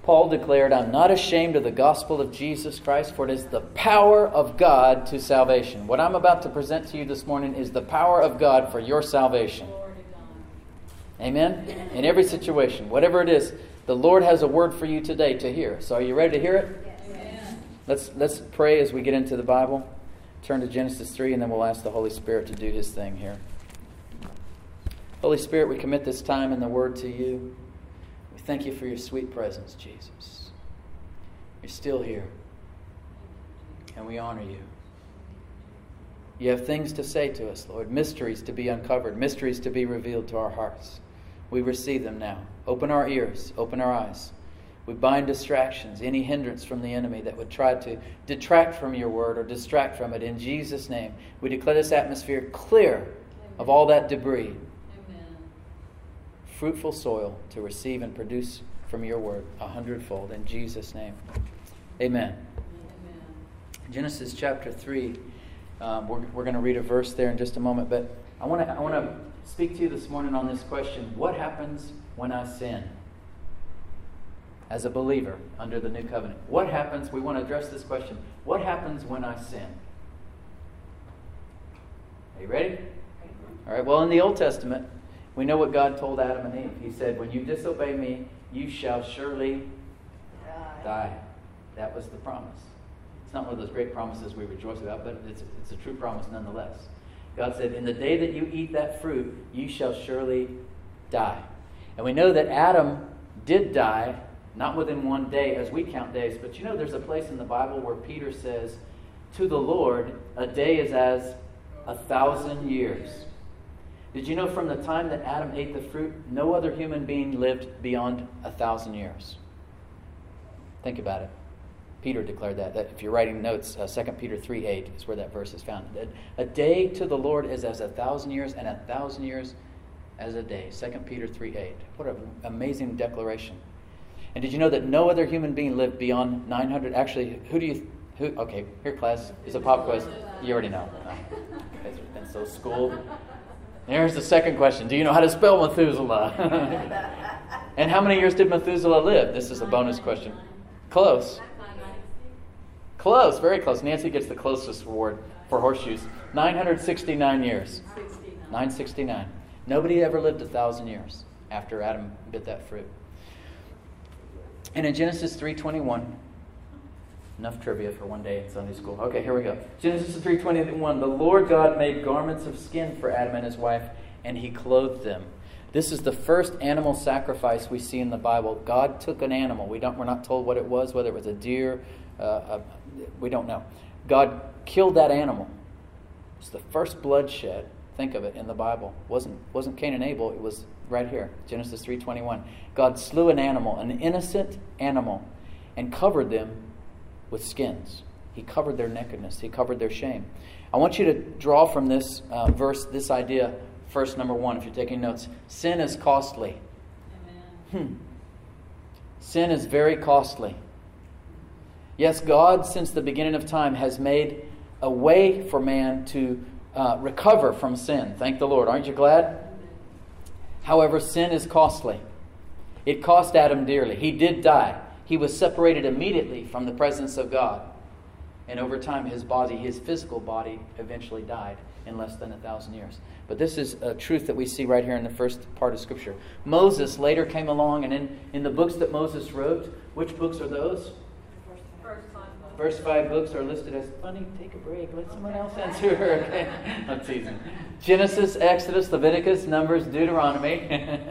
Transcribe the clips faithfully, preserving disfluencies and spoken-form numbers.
Paul declared, I'm not ashamed of the gospel of Jesus Christ, for it is the power of God to salvation. What I'm about to present to you this morning is the power of God for your salvation. Amen? In every situation, whatever it is, the Lord has a word for you today to hear. So are you ready to hear it? Yes. Let's, let's pray as we get into the Bible. Turn to Genesis three, and then we'll ask the Holy Spirit to do His thing here. Holy Spirit, we commit this time and the word to you. We thank you for your sweet presence, Jesus. You're still here, and we honor you. You have things to say to us, Lord, mysteries to be uncovered, mysteries to be revealed to our hearts. We receive them now. Open our ears, open our eyes. We bind distractions, any hindrance from the enemy that would try to detract from your word or distract from it. In Jesus' name, we declare this atmosphere clear of all that debris. Amen. Fruitful soil to receive and produce from your word a hundredfold. In Jesus' name, amen. Amen. Genesis chapter three. Um, we're we're going to read a verse there in just a moment, but I want to I want to speak to you this morning on this question: what happens when I sin? As a believer under the new covenant, what happens? We want to address this question: what happens when I sin? Are you ready? All right. Well, in the Old Testament, we know what God told Adam and Eve. He said, "When you disobey me, you shall surely die." die. That was the promise. It's not one of those great promises we rejoice about, but it's, it's a true promise nonetheless. God said, in the day that you eat that fruit, you shall surely die. And we know that Adam did die, not within one day as we count days, but you know there's a place in the Bible where Peter says, to the Lord, a day is as a thousand years. Did you know from the time that Adam ate the fruit, no other human being lived beyond a thousand years? Think about it. Peter declared that. that if you're writing notes, uh, Second Peter three eight is where that verse is found. A day to the Lord is as a thousand years, and a thousand years as a day. Second Peter three eight. What an amazing declaration. And did you know that no other human being lived beyond nine hundred? Actually, who do you... Who? Okay, here, class. It's a pop quiz. You already know. Oh, you guys have been so schooled. There's the second question. Do you know how to spell Methuselah? And how many years did Methuselah live? This is a bonus question. Close. Close, very close. Nancy gets the closest award for horseshoes. nine hundred sixty-nine years. nine sixty-nine. Nobody ever lived a thousand years after Adam bit that fruit. And in Genesis three twenty-one, enough trivia for one day in Sunday school. Okay, here we go. Genesis three twenty-one, the Lord God made garments of skin for Adam and his wife, and he clothed them. This is the first animal sacrifice we see in the Bible. God took an animal. We don't, we're not told what it was, whether it was a deer, uh, a, we don't know. God killed that animal. It's the first bloodshed, think of it, in the Bible. It wasn't, wasn't Cain and Abel, it was right here, Genesis three twenty-one. God slew an animal, an innocent animal, and covered them with skins. He covered their nakedness. He covered their shame. I want you to draw from this uh, verse this idea. First, number one, if you're taking notes, sin is costly. Amen. Hmm. Sin is very costly. Yes, God, since the beginning of time, has made a way for man to uh, recover from sin. Thank the Lord. Aren't you glad? However, sin is costly. It cost Adam dearly. He did die. He was separated immediately from the presence of God. And over time, his body, his physical body, eventually died in less than a thousand years. But this is a truth that we see right here in the first part of Scripture. Moses later came along, and in, in the books that Moses wrote, which books are those? First five books. First five books are listed as, funny, take a break, let someone else answer. Okay, I'm teasing. Genesis, Exodus, Leviticus, Numbers, Deuteronomy.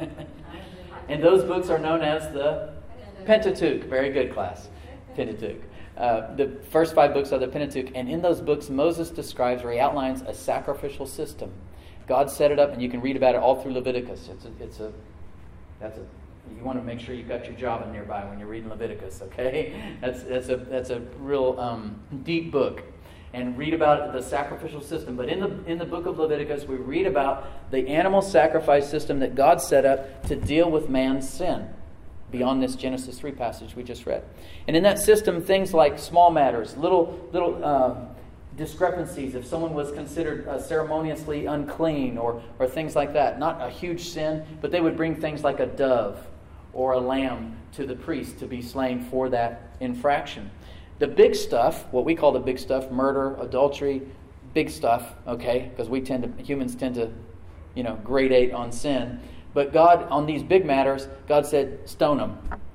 And those books are known as the Pentateuch. Very good, class. Pentateuch. Uh, the first five books are the Pentateuch, and in those books, Moses describes or he outlines a sacrificial system. God set it up, and you can read about it all through Leviticus. It's a, it's a, that's a. You want to make sure you've got your Java nearby when you're reading Leviticus, okay? That's that's a that's a real um, deep book, and read about the sacrificial system. But in the in the book of Leviticus, we read about the animal sacrifice system that God set up to deal with man's sin. Beyond this Genesis three passage we just read. And in that system, things like small matters, little little uh, discrepancies, if someone was considered uh, ceremoniously unclean or, or things like that. Not a huge sin, but they would bring things like a dove or a lamb to the priest to be slain for that infraction. The big stuff, what we call the big stuff, murder, adultery, big stuff, okay, because we tend to, humans tend to, you know, gradate on sin. But God, on these big matters, God said, stone them.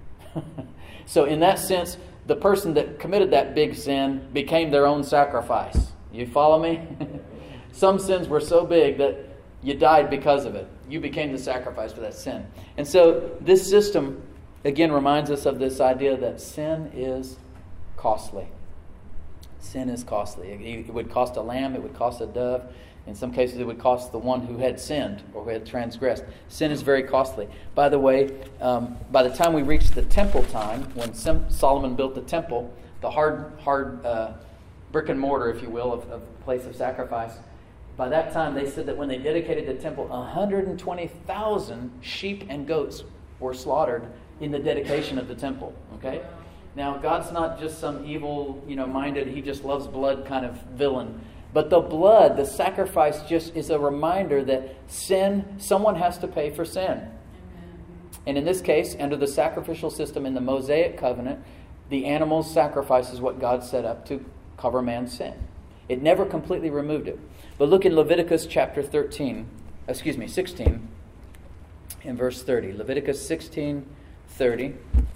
So in that sense, the person that committed that big sin became their own sacrifice. You follow me? Some sins were so big that you died because of it. You became the sacrifice for that sin. And so this system, again, reminds us of this idea that sin is costly. Sin is costly. It would cost a lamb. It would cost a dove. In some cases, it would cost the one who had sinned or who had transgressed. Sin is very costly. By the way, um, by the time we reached the temple time, when Sim- Solomon built the temple, the hard, hard uh, brick and mortar, if you will, of, of the place of sacrifice, by that time they said that when they dedicated the temple, one hundred twenty thousand sheep and goats were slaughtered in the dedication of the temple. Okay? Now, God's not just some evil, you know, minded, he just loves blood kind of villain. But the blood, the sacrifice, just is a reminder that sin, someone has to pay for sin. Amen. And in this case, under the sacrificial system in the Mosaic covenant, the animal's sacrifice is what God set up to cover man's sin. It never completely removed it. But look in Leviticus chapter thirteen, excuse me, sixteen, in verse thirty. Leviticus sixteen, thirty.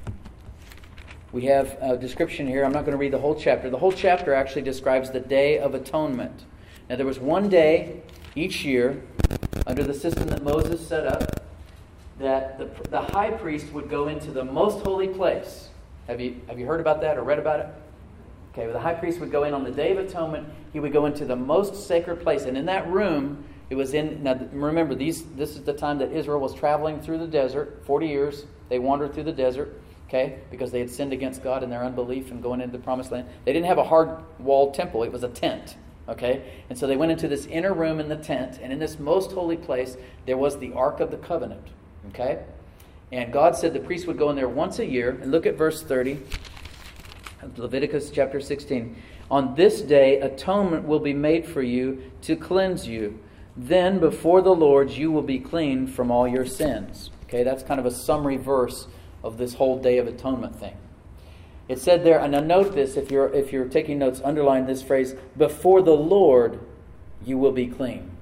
We have a description here. I'm not going to read the whole chapter. The whole chapter actually describes the Day of Atonement. Now, there was one day each year under the system that Moses set up that the, the high priest would go into the most holy place. Have you, have you heard about that or read about it? Okay, well, the high priest would go in on the Day of Atonement. He would go into the most sacred place. And in that room, it was in... Now, remember, these this is the time that Israel was traveling through the desert. forty years, they wandered through the desert. Okay, because they had sinned against God in their unbelief and going into the promised land. They didn't have a hard-walled temple. It was a tent. Okay, and so they went into this inner room in the tent, and in this most holy place, there was the Ark of the Covenant. Okay, and God said the priest would go in there once a year. And look at verse thirty of Leviticus chapter sixteen. On this day, atonement will be made for you to cleanse you. Then before the Lord, you will be clean from all your sins. Okay, that's kind of a summary verse of this whole Day of Atonement thing. It said there, and now note this, if you're if you're taking notes, underline this phrase, before the Lord you will be clean.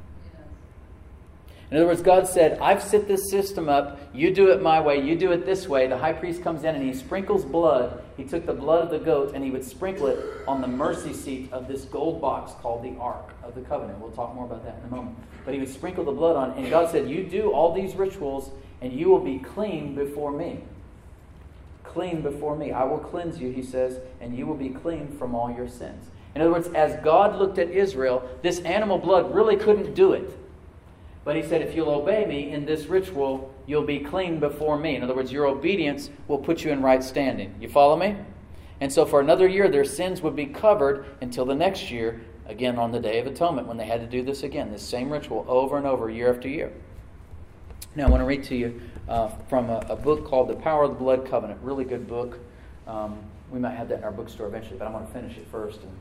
In other words, God said, I've set this system up, you do it my way, you do it this way. The high priest comes in and he sprinkles blood. He took the blood of the goat and he would sprinkle it on the mercy seat of this gold box called the Ark of the Covenant. We'll talk more about that in a moment. But he would sprinkle the blood on, and God said, you do all these rituals and you will be clean before me. Clean before me. I will cleanse you, he says, and you will be clean from all your sins. In other words, as God looked at Israel, this animal blood really couldn't do it. But he said, if you'll obey me in this ritual, you'll be clean before me. In other words, your obedience will put you in right standing. You follow me? And so for another year, their sins would be covered until the next year, again on the Day of Atonement, when they had to do this again, this same ritual over and over, year after year. Now, I want to read to you uh, from a, a book called The Power of the Blood Covenant. Really good book. Um, we might have that in our bookstore eventually, but I'm going to finish it first and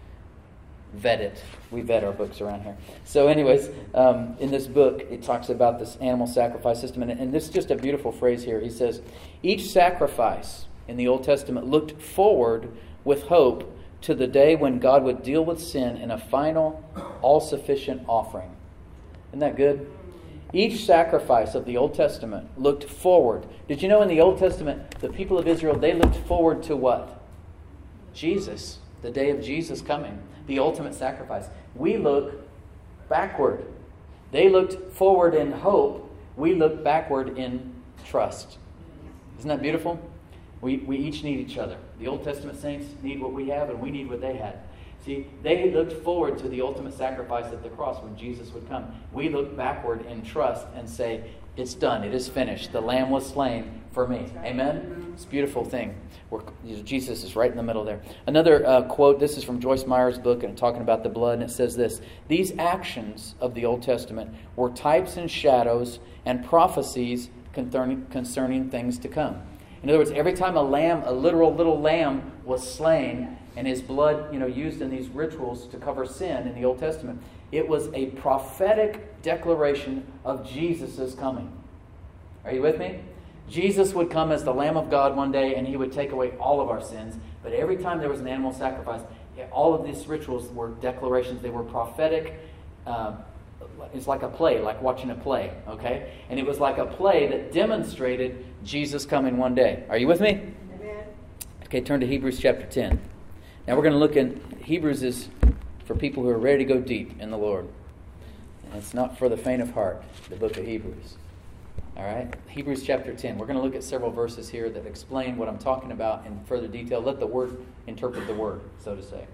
vet it. We vet our books around here. So anyways, um, in this book, it talks about this animal sacrifice system. And, and this is just a beautiful phrase here. He says, each sacrifice in the Old Testament looked forward with hope to the day when God would deal with sin in a final, all-sufficient offering. Isn't that good? Each sacrifice of the Old Testament looked forward. Did you know in the Old Testament, the people of Israel, they looked forward to what? Jesus. The day of Jesus coming. The ultimate sacrifice. We look backward. They looked forward in hope. We look backward in trust. Isn't that beautiful? We, we each need each other. The Old Testament saints need what we have, and we need what they had. See, they looked forward to the ultimate sacrifice at the cross when Jesus would come. We look backward in trust and say, it's done. It is finished. The Lamb was slain for me. Amen? It's a beautiful thing. We're, Jesus is right in the middle there. Another uh, quote, this is from Joyce Meyer's book, and talking about the blood, and it says this: these actions of the Old Testament were types and shadows and prophecies concerning, concerning things to come. In other words, every time a lamb, a literal little lamb, was slain, and his blood, you know, used in these rituals to cover sin in the Old Testament, it was a prophetic declaration of Jesus' coming. Are you with me? Jesus would come as the Lamb of God one day, and he would take away all of our sins. But every time there was an animal sacrifice, all of these rituals were declarations. They were prophetic. Uh, it's like a play, like watching a play, okay? And it was like a play that demonstrated Jesus coming one day. Are you with me? Amen. Okay, turn to Hebrews chapter ten. Now we're going to look at Hebrews is for people who are ready to go deep in the Lord. And it's not for the faint of heart, the book of Hebrews. All right? Hebrews chapter ten. We're going to look at several verses here that explain what I'm talking about in further detail. Let the Word interpret the Word, so to say.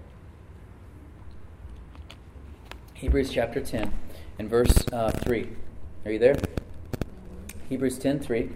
Hebrews chapter ten and verse uh, three. Are you there? Hebrews ten three.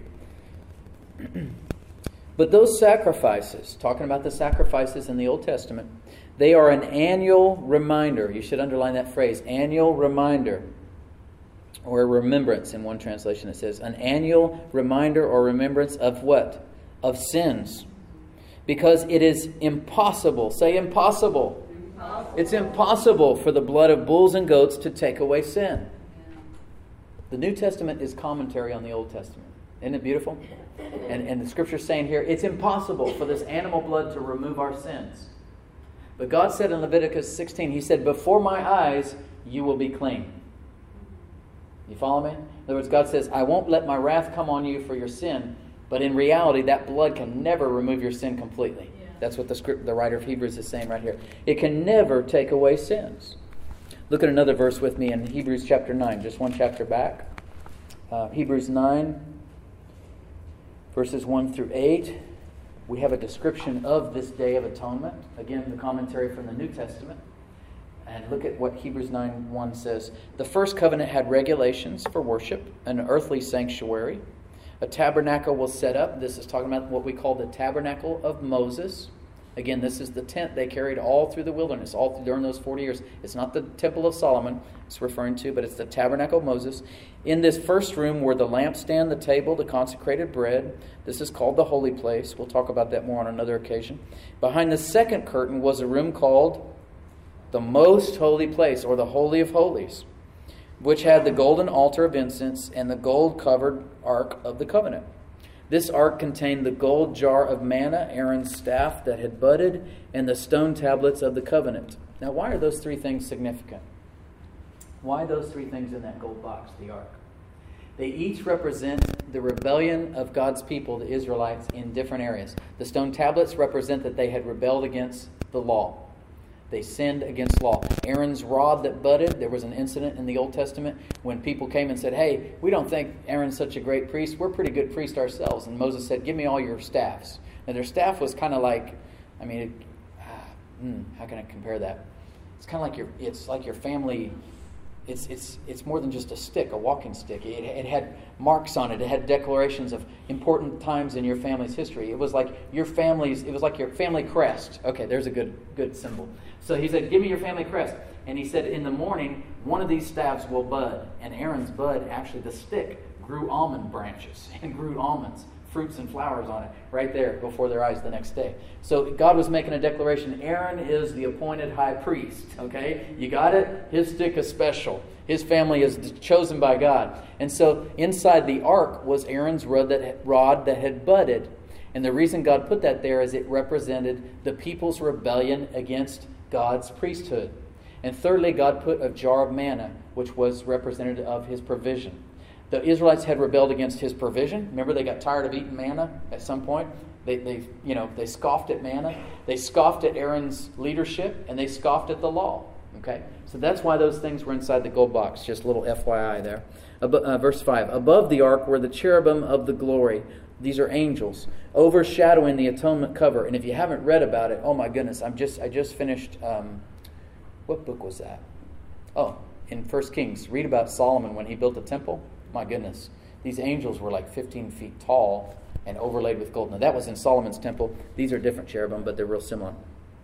But those sacrifices, talking about the sacrifices in the Old Testament, they are an annual reminder. You should underline that phrase, annual reminder. Or remembrance in one translation it says. An annual reminder or remembrance of what? Of sins. Because it is impossible. Say impossible. Impossible. It's impossible for the blood of bulls and goats to take away sin. The New Testament is commentary on the Old Testament. Isn't it beautiful? And, and the Scripture's saying here, it's impossible for this animal blood to remove our sins. But God said in Leviticus sixteen, He said, before my eyes you will be clean. You follow me? In other words, God says, I won't let my wrath come on you for your sin. But in reality, that blood can never remove your sin completely. Yeah. That's what the script, the writer of Hebrews is saying right here. It can never take away sins. Look at another verse with me in Hebrews chapter nine, just one chapter back. Uh, Hebrews nine, verses one through eight. We have a description of this Day of Atonement. Again, the commentary from the New Testament. And look at what Hebrews nine one says. The first covenant had regulations for worship, an earthly sanctuary. A tabernacle was set up. This is talking about what we call the tabernacle of Moses. Again, this is the tent they carried all through the wilderness, all through, during those forty years. It's not the temple of Solomon it's referring to, but it's the tabernacle of Moses. In this first room were the lampstand, the table, the consecrated bread. This is called the holy place. We'll talk about that more on another occasion. Behind the second curtain was a room called the most holy place, or the Holy of Holies, which had the golden altar of incense and the gold-covered ark of the covenant. This ark contained the gold jar of manna, Aaron's staff that had budded, and the stone tablets of the covenant. Now, why are those three things significant? Why those three things in that gold box, the ark? They each represent the rebellion of God's people, the Israelites, in different areas. The stone tablets represent that they had rebelled against the law. They sinned against law. Aaron's rod that budded, there was an incident in the Old Testament when people came and said, hey, we don't think Aaron's such a great priest. We're pretty good priests ourselves. And Moses said, give me all your staffs. And their staff was kind of like, I mean, it, ah, mm, how can I compare that? It's kind of like your, it's like your family. It's it's it's more than just a stick, a walking stick. It, it had marks on it. It had declarations of important times in your family's history. It was like your family's. It was like your family crest. Okay, there's a good good symbol. So he said, "Give me your family crest." And he said, "In the morning, one of these staves will bud." And Aaron's bud, actually, the stick grew almond branches and grew almonds, fruits and flowers on it, right there before their eyes the next day. So God was making a declaration. Aaron is the appointed high priest, okay? You got it? His stick is special. His family is chosen by God. And so inside the ark was Aaron's rod that, rod that had budded. And the reason God put that there is it represented the people's rebellion against God's priesthood. And thirdly, God put a jar of manna, which was representative of His provision. The Israelites had rebelled against His provision. Remember, they got tired of eating manna at some point. They, they, you know, they scoffed at manna. They scoffed at Aaron's leadership, and they scoffed at the law. Okay, so that's why those things were inside the gold box. Just a little F Y I there. Ab- uh, verse five. Above the ark were the cherubim of the glory. These are angels overshadowing the atonement cover. And if you haven't read about it, oh my goodness, I'm just I just finished. Um, what book was that? Oh, in First Kings. Read about Solomon when he built the temple. My goodness, these angels were like fifteen feet tall and overlaid with gold. Now that was in Solomon's temple. These are different cherubim, but they're real similar.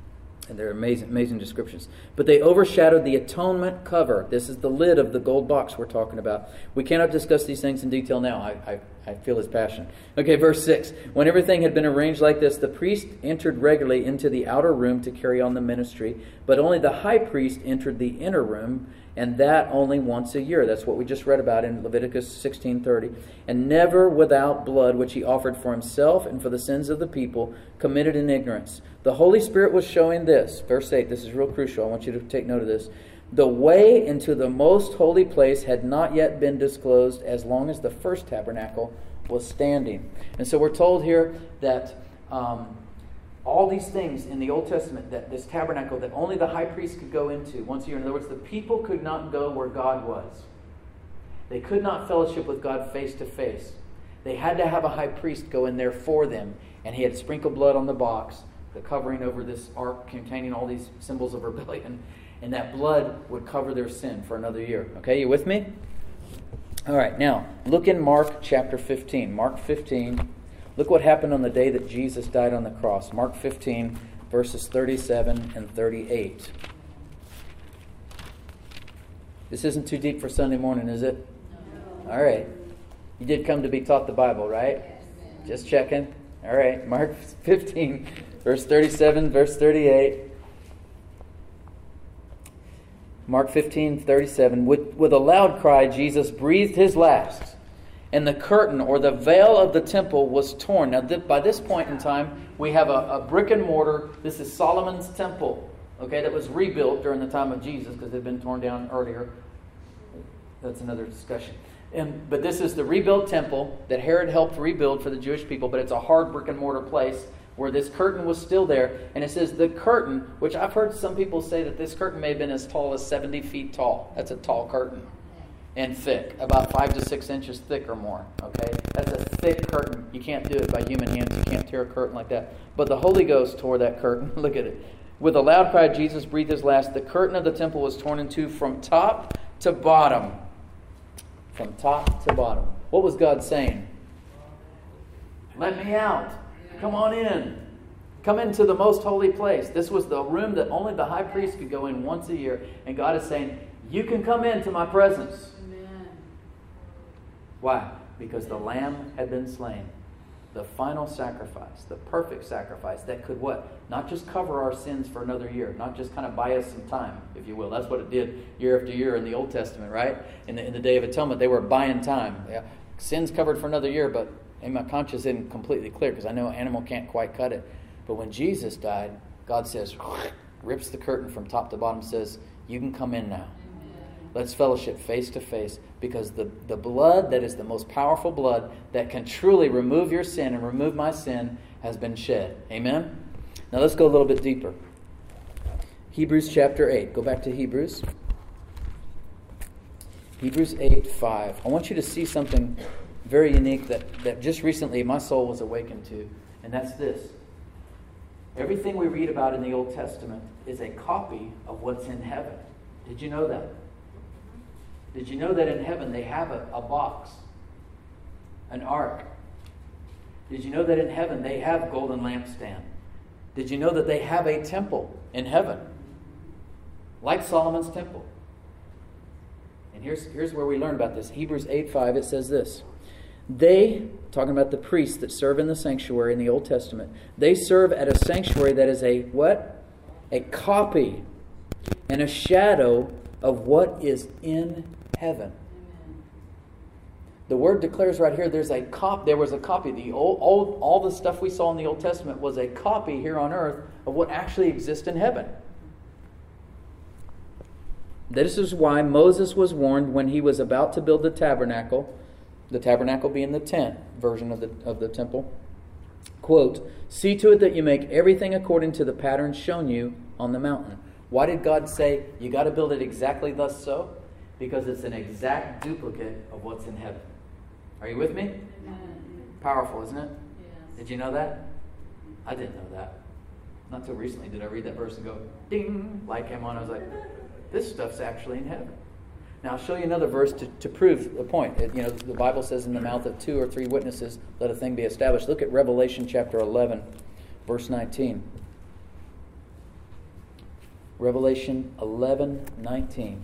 And they're amazing, amazing descriptions. But they overshadowed the atonement cover. This is the lid of the gold box we're talking about. We cannot discuss these things in detail now. I, I, I feel his passion. Okay, verse six. When everything had been arranged like this, the priest entered regularly into the outer room to carry on the ministry, but only the high priest entered the inner room and that only once a year. That's what we just read about in Leviticus sixteen thirty. And never without blood, which he offered for himself and for the sins of the people, committed in ignorance. The Holy Spirit was showing this. Verse eight, this is real crucial. I want you to take note of this. The way into the most holy place had not yet been disclosed as long as the first tabernacle was standing. And so we're told here that um, all these things in the Old Testament, that this tabernacle that only the high priest could go into once a year. In other words, the people could not go where God was. They could not fellowship with God face to face. They had to have a high priest go in there for them, and he had to sprinkle blood on the box, the covering over this ark containing all these symbols of rebellion, and that blood would cover their sin for another year. Okay, you with me? All right, now, look in Mark chapter fifteen. Mark fifteen. Look what happened on the day that Jesus died on the cross. Mark fifteen, verses thirty-seven and thirty-eight. This isn't too deep for Sunday morning, is it? No. All right. You did come to be taught the Bible, right? Yes. Just checking. All right. Mark fifteen, verse thirty-seven, verse thirty-eight. Mark fifteen, thirty-seven. With, with a loud cry, Jesus breathed his last, and the curtain or the veil of the temple was torn. Now, th- by this point in time, we have a, a brick and mortar. This is Solomon's temple, okay, that was rebuilt during the time of Jesus because it had been torn down earlier. That's another discussion. And, but this is the rebuilt temple that Herod helped rebuild for the Jewish people, but it's a hard brick and mortar place where this curtain was still there. And it says the curtain, which I've heard some people say that this curtain may have been as tall as seventy feet tall. That's a tall curtain. And thick, about five to six inches thick or more. Okay, that's a thick curtain. You can't do it by human hands. You can't tear a curtain like that. But the Holy Ghost tore that curtain. Look at it. With a loud cry, Jesus breathed his last. The curtain of the temple was torn in two from top to bottom. From top to bottom. What was God saying? Let me out. Come on in. Come into the most holy place. This was the room that only the high priest could go in once a year. And God is saying, you can come into my presence. Amen. Why? Because the lamb had been slain. The final sacrifice, the perfect sacrifice that could what? Not just cover our sins for another year, not just kind of buy us some time, if you will. That's what it did year after year in the Old Testament, right? In the, in the Day of Atonement, they were buying time. Yeah. Sins covered for another year, but and my conscience isn't completely clear because I know an animal can't quite cut it. But when Jesus died, God says, rips the curtain from top to bottom, says, you can come in now. Let's fellowship face to face, because the, the blood that is the most powerful blood that can truly remove your sin and remove my sin has been shed. Amen? Now let's go a little bit deeper. Hebrews chapter eight. Go back to Hebrews. Hebrews eight five. I want you to see something very unique that, that just recently my soul was awakened to, and that's this. Everything we read about in the Old Testament is a copy of what's in heaven. Did you know that? Did you know that in heaven they have a, a box, an ark? Did you know that in heaven they have golden lampstand? Did you know that they have a temple in heaven, like Solomon's temple? And here's, here's where we learn about this. Hebrews eight five, it says this. They, talking about the priests that serve in the sanctuary in the Old Testament, they serve at a sanctuary that is a what? A copy and a shadow of what is in heaven. Amen. The word declares right here, there's a cop. There was a copy. The old, old, all the stuff we saw in the Old Testament was a copy here on earth of what actually exists in heaven. This is why Moses was warned when he was about to build the tabernacle, the tabernacle being the tent version of the of the temple. Quote, see to it that you make everything according to the pattern shown you on the mountain. Why did God say, you got to build it exactly thus so? Because it's an exact duplicate of what's in heaven. Are you with me? Amen. Powerful, isn't it? Yes. Did you know that? I didn't know that. Not till recently did I read that verse and go, ding, light came on. I was like, this stuff's actually in heaven. Now, I'll show you another verse to, to prove the point. It, you know, the Bible says in the mouth of two or three witnesses, let a thing be established. Look at Revelation chapter eleven, verse nineteen. Revelation eleven nineteen.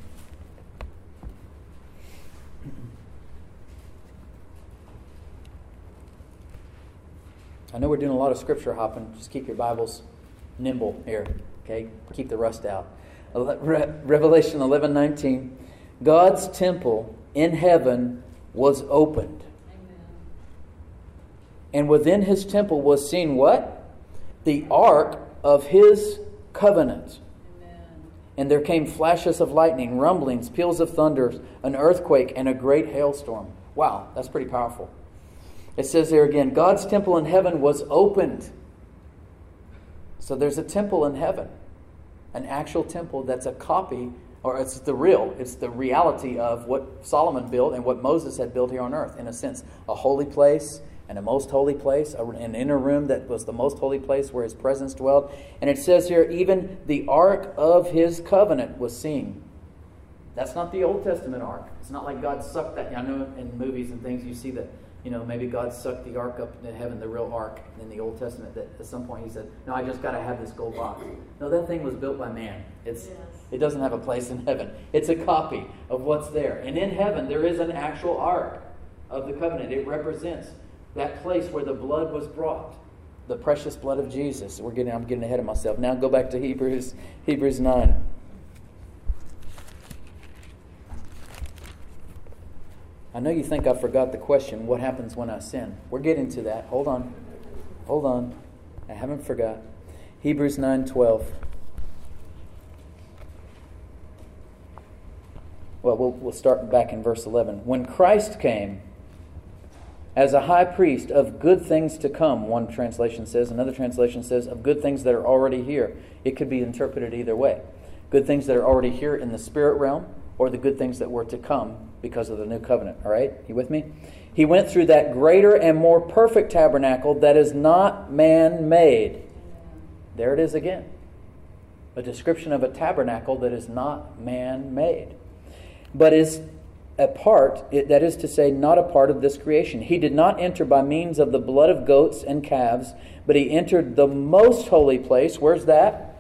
I know we're doing a lot of scripture hopping. Just keep your Bibles nimble here. Okay? Keep the rust out. Revelation eleven nineteen. God's temple in heaven was opened. Amen. And within his temple was seen what? The ark of his covenant. Amen. And there came flashes of lightning, rumblings, peals of thunder, an earthquake, and a great hailstorm. Wow, that's pretty powerful. It says there again, God's temple in heaven was opened. So there's a temple in heaven. An actual temple that's a copy, or it's the real, it's the reality of what Solomon built and what Moses had built here on earth. In a sense, a holy place and a most holy place, an inner room that was the most holy place where his presence dwelled. And it says here, even the ark of his covenant was seen. That's not the Old Testament ark. It's not like God sucked that. I know in movies and things you see that, you know, maybe God sucked the ark up into heaven, the real ark in the Old Testament, that at some point he said, no, I just got to have this gold box. No, that thing was built by man. It's Yes. It doesn't have a place in heaven. It's a copy of what's there. And in heaven, there is an actual ark of the covenant. It represents that place where the blood was brought, the precious blood of Jesus. We're getting, I'm getting ahead of myself. Now go back to Hebrews, Hebrews nine. I know you think I forgot the question, what happens when I sin? We're getting to that. Hold on. Hold on. I haven't forgot. Hebrews nine twelve. Well, well, we'll start back in verse eleven. When Christ came as a high priest of good things to come, one translation says. Another translation says of good things that are already here. It could be interpreted either way. Good things that are already here in the spirit realm, or the good things that were to come because of the new covenant. All right? You with me? He went through that greater and more perfect tabernacle that is not man-made. There it is again. A description of a tabernacle that is not man-made, but is a part, that is to say, not a part of this creation. He did not enter by means of the blood of goats and calves, but he entered the most holy place. Where's that?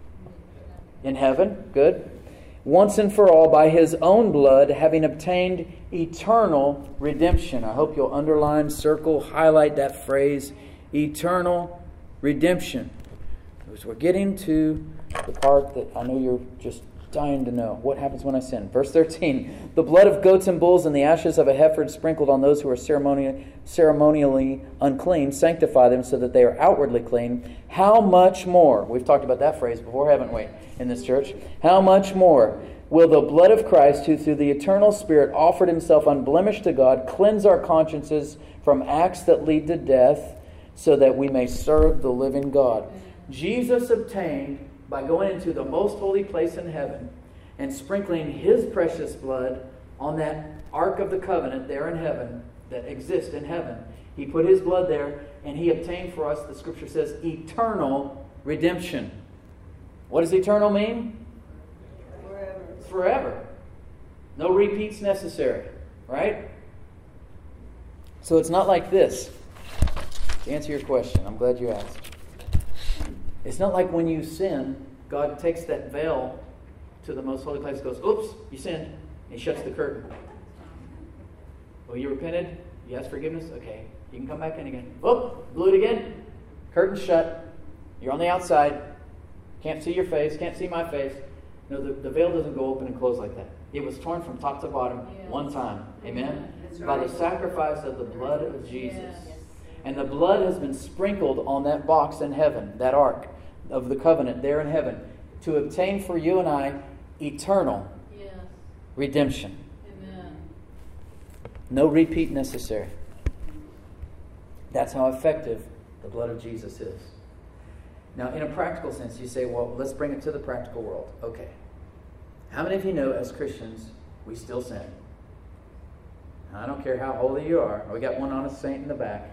In heaven. Good. Once and for all by his own blood, having obtained eternal redemption. I hope you'll underline, circle, highlight that phrase, eternal redemption. Because we're getting to the part that I know you're just dying to know. What happens when I sin? Verse thirteen, the blood of goats and bulls and the ashes of a heifer sprinkled on those who are ceremonially, ceremonially unclean sanctify them so that they are outwardly clean. How much more? We've talked about that phrase before, haven't we, in this church? How much more will the blood of Christ, who through the eternal Spirit offered himself unblemished to God, cleanse our consciences from acts that lead to death, so that we may serve the living God? Jesus obtained, by going into the most holy place in heaven and sprinkling his precious blood on that ark of the covenant there in heaven that exists in heaven. He put his blood there and he obtained for us, the scripture says, eternal redemption. What does eternal mean? Forever. Forever. No repeats necessary, right? So it's not like this. To answer your question, I'm glad you asked. It's not like when you sin, God takes that veil to the most holy place and goes, oops, you sinned. And he shuts the curtain. Well, you repented? You asked forgiveness? Okay, you can come back in again. Whoop, blew it again. Curtain shut. You're on the outside. Can't see your face. Can't see my face. No, the, the veil doesn't go open and close like that. It was torn from top to bottom Yes. one time. Amen? That's By right. the sacrifice of the blood of Jesus. Yes. And the blood has been sprinkled on that box in heaven, that ark of the covenant there in heaven, to obtain for you and I eternal Yes. redemption. Amen. No repeat necessary. That's how effective the blood of Jesus is. Now, in a practical sense, you say, well, let's bring it to the practical world. Okay. How many of you know, as Christians, we still sin? I don't care how holy you are. We got one honest saint in the back.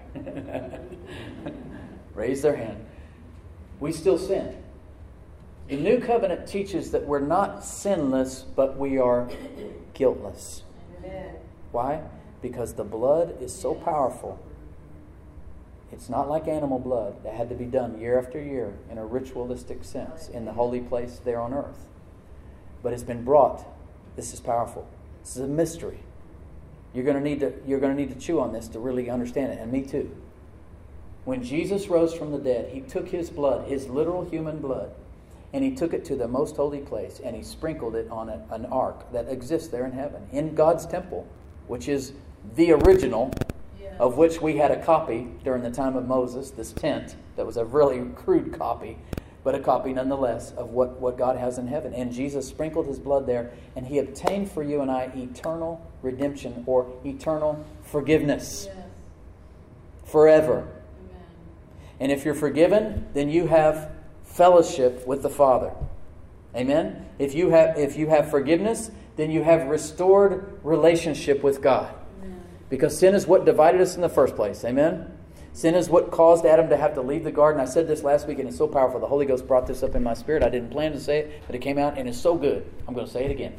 Raise their hand. We still sin. The New Covenant teaches that we're not sinless, but we are guiltless. Amen. Why? Because the blood is so powerful. It's not like animal blood that had to be done year after year in a ritualistic sense in the holy place there on earth. But it's been brought. This is powerful. This is a mystery. You're going to need to, you're going to need to chew on this to really understand it, and me too. When Jesus rose from the dead, he took his blood, his literal human blood, And he took it to the most holy place, and he sprinkled it on a, an ark that exists there in heaven, in God's temple, which is the original, Yeah. of which we had a copy during the time of Moses, this tent that was a really crude copy, but a copy nonetheless of what, what God has in heaven. And Jesus sprinkled his blood there, and he obtained for you and I eternal redemption, or eternal forgiveness, Yes. forever. Amen. And if you're forgiven, then you have fellowship with the Father. Amen? If you have if you have forgiveness, then you have restored relationship with God. Amen. Because sin is what divided us in the first place. Amen? Sin is what caused Adam to have to leave the garden. I said this last week, and it's so powerful. The Holy Ghost brought this up in my spirit. I didn't plan to say it, but it came out, and it's so good. I'm going to say it again.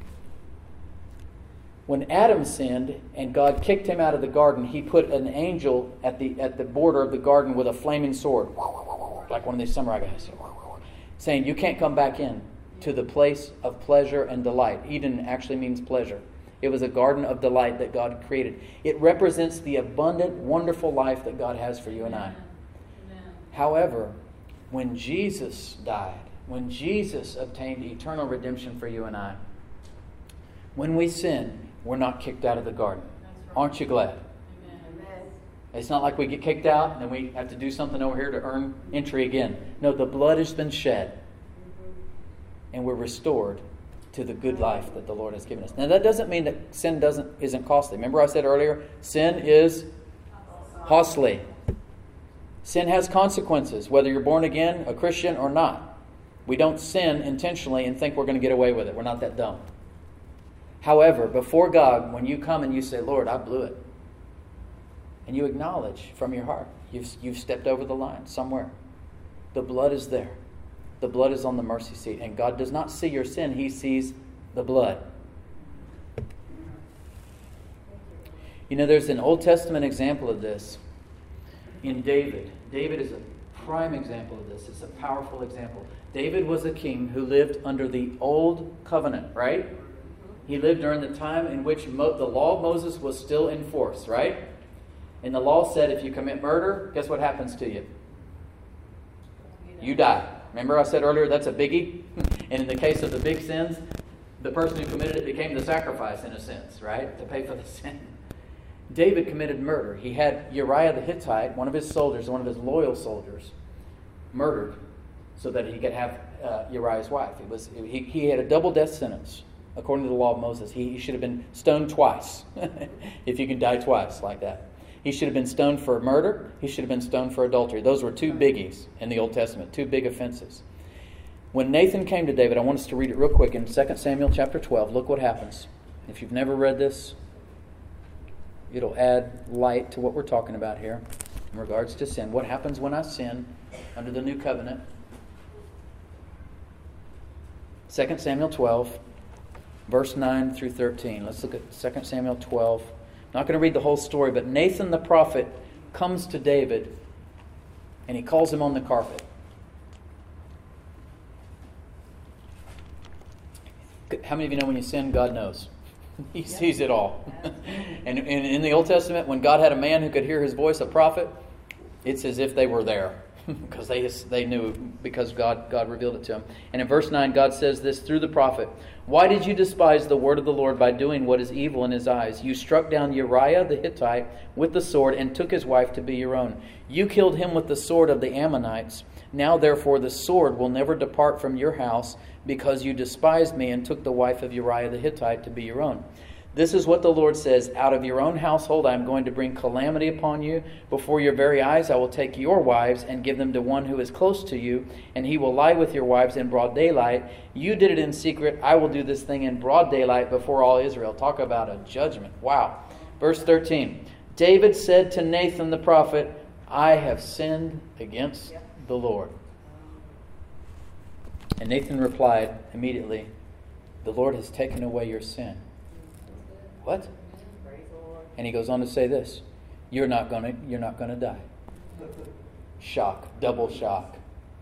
When Adam sinned and God kicked him out of the garden, he put an angel at the at the border of the garden with a flaming sword, like one of these samurai guys, saying, you can't come back in to the place of pleasure and delight. Eden actually means pleasure. It was a garden of delight that God created. It represents the abundant, wonderful life that God has for you and I. Amen. However, when Jesus died, when Jesus obtained eternal redemption for you and I, when we sin, we're not kicked out of the garden. That's right. Aren't you glad? Amen. It's not like we get kicked out and then we have to do something over here to earn entry again. No, the blood has been shed, and we're restored to the good life that the Lord has given us. Now, that doesn't mean that sin doesn't isn't costly. Remember I said earlier, sin is costly. Sin has consequences, whether you're born again, a Christian, or not. We don't sin intentionally and think we're going to get away with it. We're not that dumb. However, before God, when you come and you say, Lord, I blew it, and you acknowledge from your heart, you've, you've stepped over the line somewhere, the blood is there. The blood is on the mercy seat. And God does not see your sin. He sees the blood. You know, there's an Old Testament example of this in David. David is a prime example of this. It's a powerful example. David was a king who lived under the Old Covenant, right? He lived during the time in which Mo- the law of Moses was still in force, right? And the law said if you commit murder, guess what happens to you? You die. Remember I said earlier that's a biggie? And in the case of the big sins, the person who committed it became the sacrifice in a sense, right? To pay for the sin. David committed murder. He had Uriah the Hittite, one of his soldiers, one of his loyal soldiers, murdered so that he could have uh, Uriah's wife. It was he, he had a double death sentence. According to the law of Moses, he, he should have been stoned twice. If you can die twice like that. He should have been stoned for murder. He should have been stoned for adultery. Those were two biggies in the Old Testament, two big offenses. When Nathan came to David, I want us to read it real quick in Second Samuel chapter twelve. Look what happens. If you've never read this, it'll add light to what we're talking about here in regards to sin. What happens when I sin under the new covenant? Second Samuel twelve, verse nine through thirteen. Let's look at Second Samuel twelve. I'm not going to read the whole story, but Nathan the prophet comes to David and he calls him on the carpet. How many of you know when you sin, God knows? He sees it all. And in the Old Testament, when God had a man who could hear his voice, a prophet, it's as if they were there. Because they they knew, because God, God revealed it to them. And in verse nine, God says this through the prophet. Why did you despise the word of the Lord by doing what is evil in his eyes? You struck down Uriah the Hittite with the sword and took his wife to be your own. You killed him with the sword of the Ammonites. Now therefore the sword will never depart from your house, because you despised me and took the wife of Uriah the Hittite to be your own. This is what the Lord says, out of your own household I am going to bring calamity upon you. Before your very eyes I will take your wives and give them to one who is close to you, and he will lie with your wives in broad daylight. You did it in secret. I will do this thing in broad daylight before all Israel. Talk about a judgment. Wow. Verse thirteen. David said to Nathan the prophet, I have sinned against the Lord. And Nathan replied immediately, the Lord has taken away your sin. What? And he goes on to say this, you're not gonna you're not gonna die. Shock, double shock.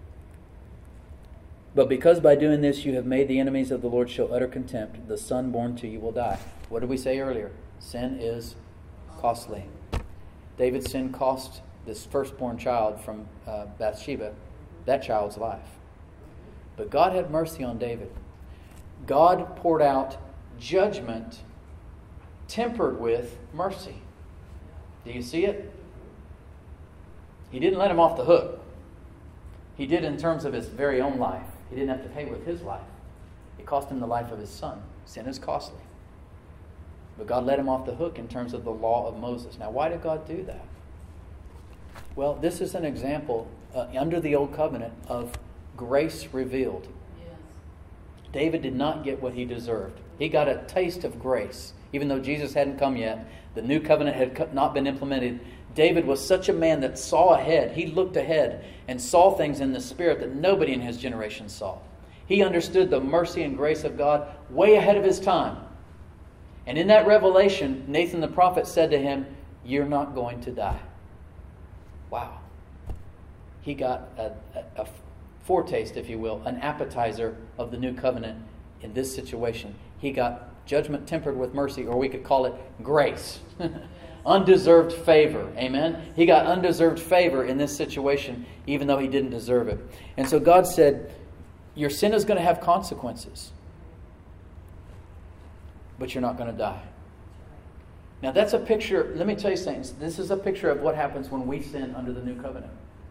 But because by doing this you have made the enemies of the Lord show utter contempt, the son born to you will die. What did we say earlier? Sin is costly. David's sin cost this firstborn child from uh, Bathsheba that child's life. But God had mercy on David. God poured out judgment tempered with mercy. Do you see it? He didn't let him off the hook. He did in terms of his very own life. He didn't have to pay with his life. It cost him the life of his son. Sin is costly. But God let him off the hook in terms of the law of Moses. Now, why did God do that? Well, this is an example uh, under the Old Covenant of grace revealed. Yes. David did not get what he deserved. He got a taste of grace. Even though Jesus hadn't come yet, the new covenant had not been implemented. David was such a man that saw ahead. He looked ahead and saw things in the Spirit that nobody in his generation saw. He understood the mercy and grace of God way ahead of his time. And in that revelation, Nathan the prophet said to him, "You're not going to die." Wow. He got a, a, a foretaste, if you will, an appetizer of the new covenant in this situation. He got judgment tempered with mercy, or we could call it grace. Undeserved favor. Amen? He got undeserved favor in this situation, even though he didn't deserve it. And so God said, your sin is going to have consequences, but you're not going to die. Now that's a picture, let me tell you things. This is a picture of what happens when we sin under the new covenant.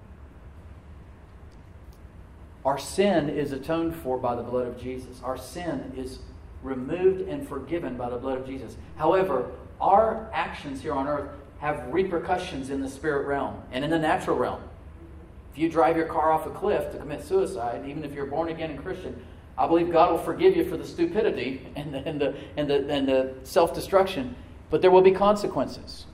Our sin is atoned for by the blood of Jesus. Our sin is removed and forgiven by the blood of Jesus. However, our actions here on earth have repercussions in the spirit realm and in the natural realm. If you drive your car off a cliff to commit suicide, even if you're born again and Christian, I believe God will forgive you for the stupidity and the, and the, and the, and the self-destruction, but there will be consequences.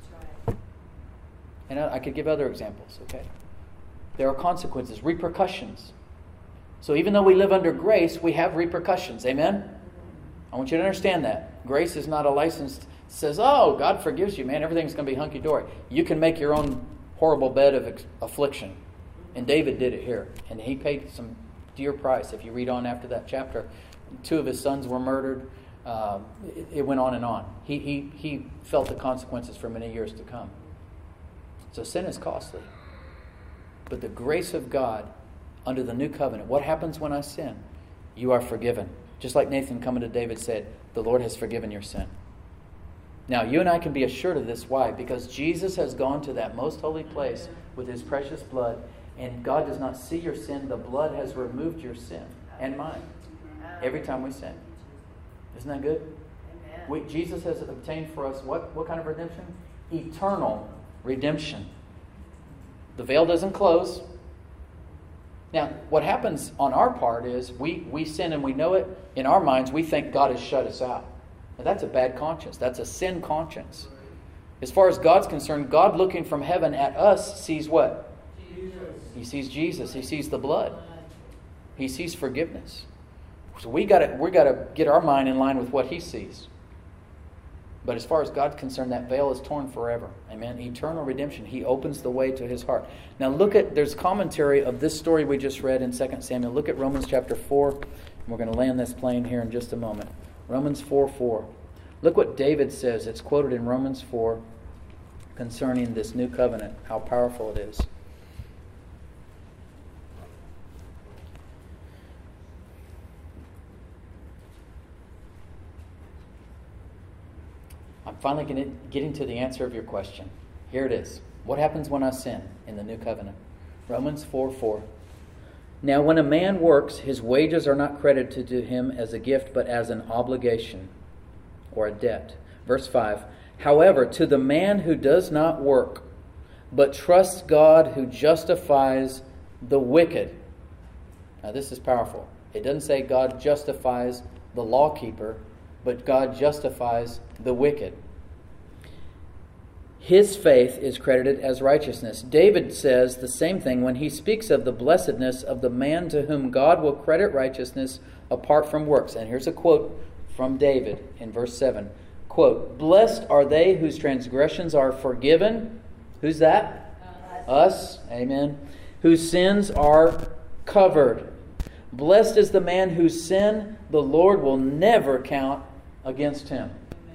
And I, I could give other examples, okay? There are consequences, repercussions. So even though we live under grace, we have repercussions. Amen? I want you to understand that. Grace is not a license that says, oh, God forgives you, man. Everything's going to be hunky-dory. You can make your own horrible bed of ex- affliction. And David did it here. And he paid some dear price. If you read on after that chapter, two of his sons were murdered. Uh, it, it went on and on. He, he, he felt the consequences for many years to come. So sin is costly. But the grace of God under the new covenant, what happens when I sin? You are forgiven. Just like Nathan coming to David said, the Lord has forgiven your sin. Now, you and I can be assured of this. Why? Because Jesus has gone to that most holy place with his precious blood, and God does not see your sin. The blood has removed your sin and mine every time we sin. Isn't that good? We, Jesus has obtained for us what, what kind of redemption? Eternal redemption. The veil doesn't close. Now, what happens on our part is we, we sin and we know it. In our minds, we think God has shut us out. Now, that's a bad conscience. That's a sin conscience. As far as God's concerned, God looking from heaven at us sees what? Jesus. He sees Jesus. He sees the blood. He sees forgiveness. So we got to we got to get our mind in line with what he sees. But as far as God's concerned, that veil is torn forever. Amen. Eternal redemption. He opens the way to his heart. Now look at, there's commentary of this story we just read in Second Samuel. Look at Romans chapter four. And we're going to land this plane here in just a moment. Romans four four. Look what David says. It's quoted in Romans four concerning this new covenant, how powerful it is. I'm finally getting, getting to the answer of your question. Here it is. What happens when I sin in the new covenant? Romans four four. Now when a man works, his wages are not credited to him as a gift, but as an obligation or a debt. Verse five. However, to the man who does not work, but trusts God who justifies the wicked. Now this is powerful. It doesn't say God justifies the lawkeeper, but God justifies the wicked. His faith is credited as righteousness. David says the same thing when he speaks of the blessedness of the man to whom God will credit righteousness apart from works. And here's a quote from David in verse seven. Quote, blessed are they whose transgressions are forgiven. Who's that? Us. Us. Amen. Whose sins are covered. Blessed is the man whose sin the Lord will never count against him.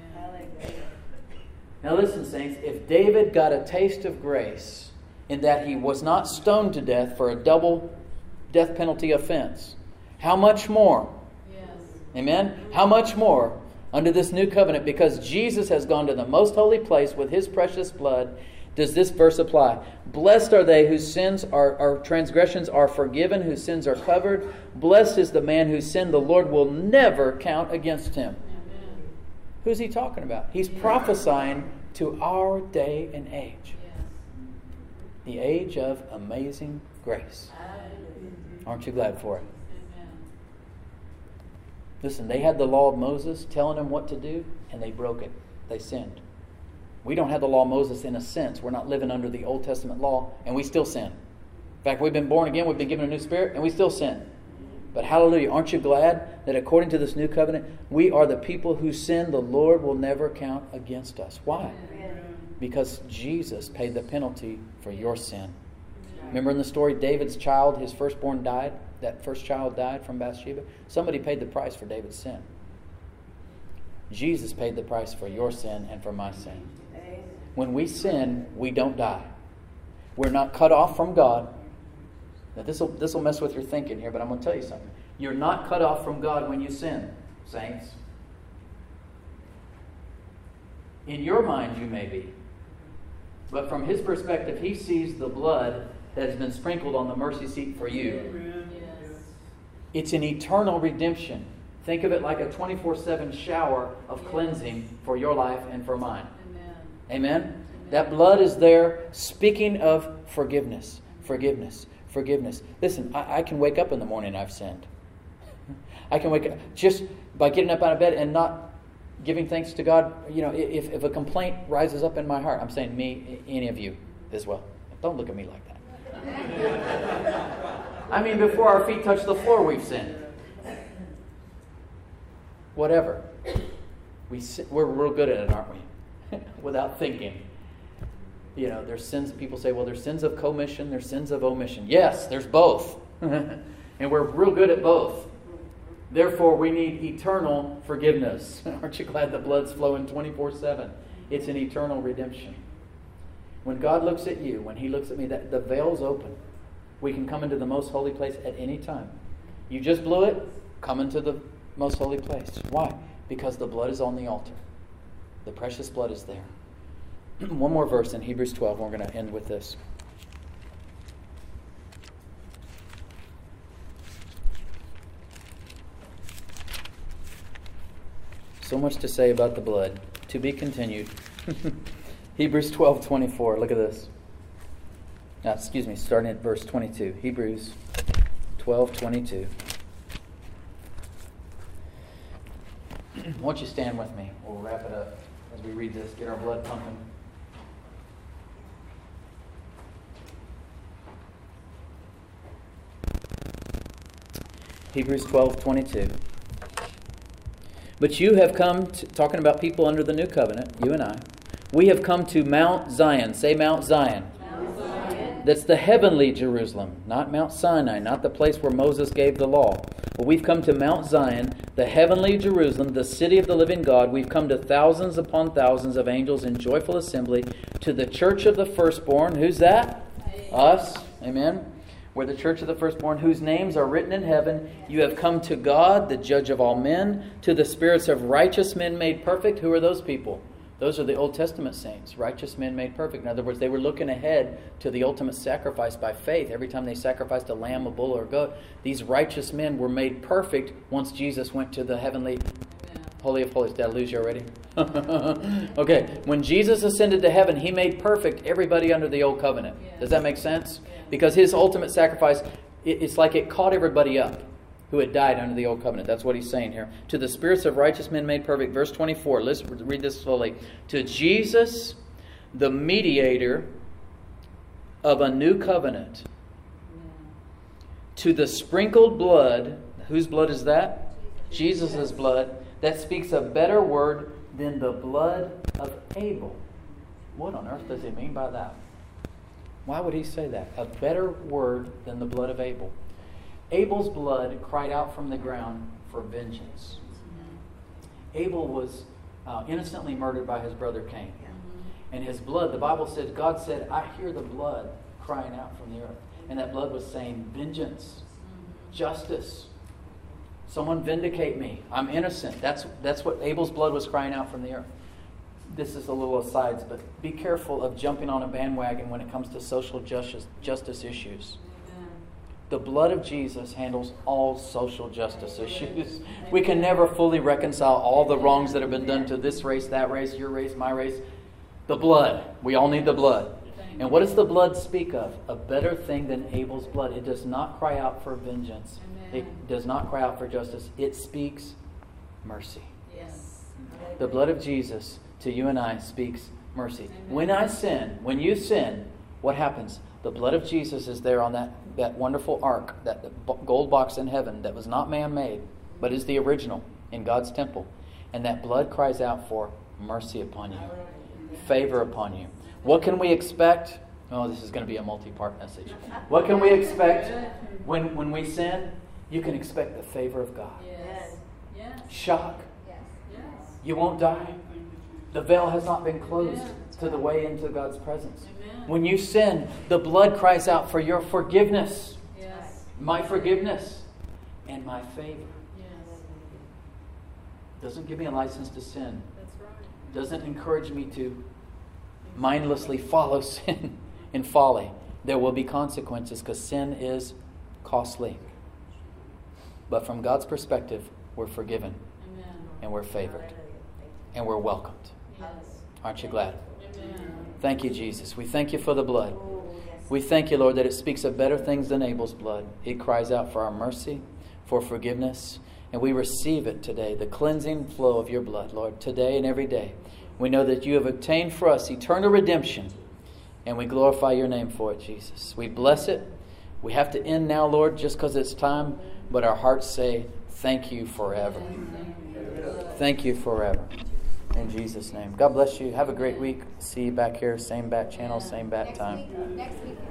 Now listen, saints, if David got a taste of grace in that he was not stoned to death for a double death penalty offense, How much more? Yes. Amen? How much more under this new covenant, because Jesus has gone to the most holy place with His precious blood, does this verse apply? Blessed are they whose sins are, or transgressions are forgiven, whose sins are covered. Blessed is the man whose sin the Lord will never count against him. Amen. Who's he talking about? He's prophesying to our day and age. Yes. The age of amazing grace. Aren't you glad for it? Amen. Listen, they had the law of Moses telling them what to do, and they broke it. They sinned. We don't have the law of Moses in a sense. We're not living under the Old Testament law, and we still sin. In fact, we've been born again, we've been given a new spirit, and we still sin. But hallelujah, aren't you glad that according to this new covenant, we are the people whose sin the Lord will never count against us? Why? Because Jesus paid the penalty for your sin. Remember in the story, David's child, his firstborn died. That first child died from Bathsheba. Somebody paid the price for David's sin. Jesus paid the price for your sin and for my sin. When we sin, we don't die. We're not cut off from God. Now this will this will mess with your thinking here, but I'm going to tell you something. You're not cut off from God when you sin, saints. In your mind you may be. But from His perspective, He sees the blood that has been sprinkled on the mercy seat for you. Yes. It's an eternal redemption. Think of it like a twenty-four seven shower of cleansing for your life and for mine. Amen. Amen? That blood is there speaking of forgiveness, forgiveness, forgiveness. Listen, I, I can wake up in the morning and I've sinned. I can wake up just by getting up out of bed and not giving thanks to God. You know, if, if a complaint rises up in my heart, I'm saying me, any of you as well. Don't look at me like that. I mean, before our feet touch the floor, we've sinned. Whatever. We, we're real good at it, aren't we? Without thinking. You know, there's sins, people say, well, there's sins of commission, there's sins of omission. Yes, there's both. And we're real good at both. Therefore, we need eternal forgiveness. Aren't you glad the blood's flowing twenty-four seven? It's an eternal redemption. When God looks at you, when He looks at me, that the veil's open. We can come into the most holy place at any time. You just blew it, come into the most holy place. Why? Because the blood is on the altar. The precious blood is there. One more verse in Hebrews twelve. We're going to end with this. So much to say about the blood. To be continued. Hebrews twelve twenty-four. Look at this. Now, excuse me, starting at verse twenty-two. Hebrews twelve twenty-two. Won't you stand with me? We'll wrap it up as we read this. Get our blood pumping. Hebrews twelve twenty-two. But you have come, to, talking about people under the new covenant, you and I, we have come to Mount Zion. Say Mount Zion. Mount Zion. That's the heavenly Jerusalem, not Mount Sinai, not the place where Moses gave the law. But we've come to Mount Zion, the heavenly Jerusalem, the city of the living God. We've come to thousands upon thousands of angels in joyful assembly, to the church of the firstborn. Who's that? Us. Amen. We're the church of the firstborn, whose names are written in heaven. You have come to God, the judge of all men, to the spirits of righteous men made perfect. Who are those people? Those are the Old Testament saints, righteous men made perfect. In other words, they were looking ahead to the ultimate sacrifice by faith. Every time they sacrificed a lamb, a bull, or a goat, these righteous men were made perfect once Jesus went to the heavenly Holy of Holies. Did I lose you already? Okay, when Jesus ascended to heaven, He made perfect everybody under the Old Covenant. Does that make sense? Because His ultimate sacrifice, it's like it caught everybody up who had died under the Old Covenant. That's what He's saying here. To the spirits of righteous men made perfect. Verse twenty-four. Let's read this slowly. To Jesus, the mediator of a new covenant. To the sprinkled blood. Whose blood is that? Jesus' blood. That speaks a better word than the blood of Abel. What on earth does He mean by that? Why would He say that? A better word than the blood of Abel. Abel's blood cried out from the ground for vengeance. Abel was uh, innocently murdered by his brother Cain. And his blood, the Bible said, God said, I hear the blood crying out from the earth. And that blood was saying vengeance, justice. Someone vindicate me. I'm innocent. That's, that's what Abel's blood was crying out from the earth. This is a little asides, but be careful of jumping on a bandwagon when it comes to social justice, justice issues. The blood of Jesus handles all social justice issues. We can never fully reconcile all the wrongs that have been done to this race, that race, your race, my race. The blood. We all need the blood. And what does the blood speak of? A better thing than Abel's blood. It does not cry out for vengeance. It does not cry out for justice. It speaks mercy. Yes. The blood of Jesus to you and I speaks mercy. When I sin, when you sin, what happens? The blood of Jesus is there on that, that wonderful ark, that gold box in heaven that was not man-made, but is the original in God's temple. And that blood cries out for mercy upon you, favor upon you. What can we expect? Oh, this is going to be a multi-part message. What can we expect when, when we sin? You can expect the favor of God. Yes. Yes. Shock. Yes. You won't die. The veil has not been closed to the way into God's presence. Amen. When you sin, the blood cries out for your forgiveness. Yes. My forgiveness and my favor. Yes. Doesn't give me a license to sin. That's right. Doesn't encourage me to mindlessly follow sin in folly. There will be consequences because sin is costly. But from God's perspective, we're forgiven. Amen. And we're favored. And we're welcomed. Yes. Aren't you glad? Amen. Thank you, Jesus. We thank you for the blood. We thank you, Lord, that it speaks of better things than Abel's blood. It cries out for our mercy, for forgiveness, and we receive it today, the cleansing flow of your blood, Lord, today and every day. We know that you have obtained for us eternal redemption, and we glorify your name for it, Jesus. We bless it. We have to end now, Lord, just because it's time, but our hearts say, thank you forever. Thank you forever. In Jesus' name. God bless you. Have a great week. See you back here, same bat channel, same bat Next time. week, next week.